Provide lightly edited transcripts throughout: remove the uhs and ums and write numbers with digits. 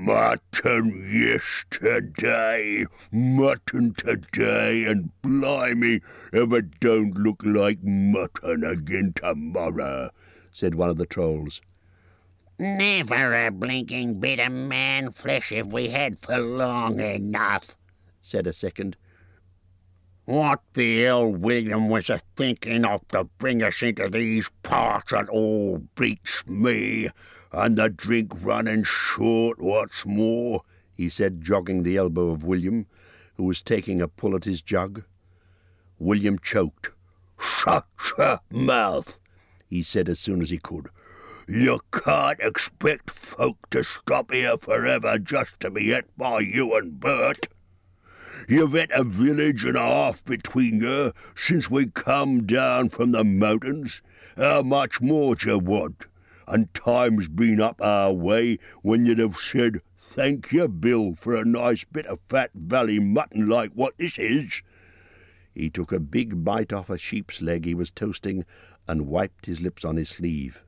Mutton yesterday, mutton today, and blimey, if it don't look like mutton again tomorrow, said one of the Trolls. Never a blinking bit of man-flesh if we had for long enough, said a second. What the hell William was a-thinking of to bring us into these parts at all beats me, and the drink running short what's more, he said, jogging the elbow of William, who was taking a pull at his jug. William choked. "Shut your mouth," he said as soon as he could. "You can't expect folk to stop here forever just to be et by you and Bert. You've et a village and a half between you since we come down from the mountains. How much more d'ye want? And time's been up our way when you'd have said, 'Thank you, Bill, for a nice bit of fat valley mutton like what this is.'" He took a big bite off a sheep's leg he was toasting and wiped his lips on his sleeve.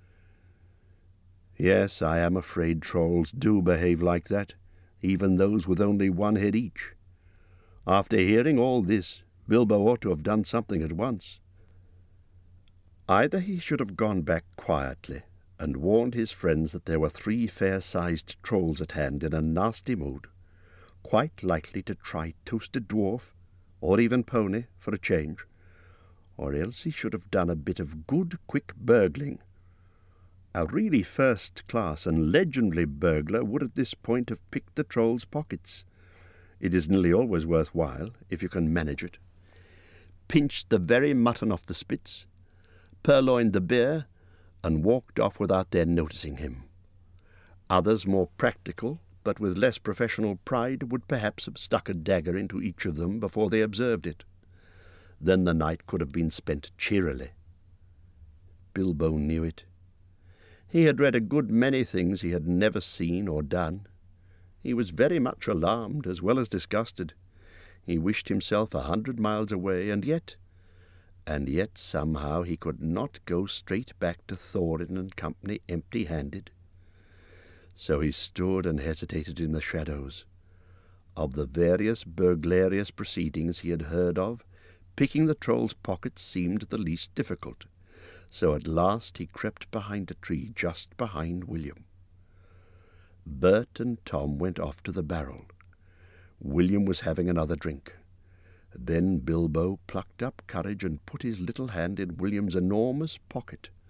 Yes, I am afraid Trolls do behave like that, even those with only one head each. After hearing all this, Bilbo ought to have done something at once. Either he should have gone back quietly and warned his friends that there were 3 fair-sized Trolls at hand in a nasty mood, quite likely to try Toasted Dwarf, or even Pony, for a change, or else he should have done a bit of good, quick burgling. A really first-class and legendary burglar would at this point have picked the Troll's pockets. It is nearly always worth while, if you can manage it. Pinched the very mutton off the spits, purloined the beer, and walked off without their noticing him. Others, more practical, but with less professional pride, would perhaps have stuck a dagger into each of them before they observed it. Then the night could have been spent cheerily. Bilbo knew it. He had read a good many things he had never seen or done. He was very much alarmed as well as disgusted. He wished himself 100 miles away, and yet somehow he could not go straight back to Thorin and company empty-handed. So he stood and hesitated in the shadows. Of the various burglarious proceedings he had heard of, picking the Troll's pockets seemed the least difficult. So at last he crept behind a tree just behind William. Bert and Tom went off to the barrel. William was having another drink. Then Bilbo plucked up courage and put his little hand in William's enormous pocket.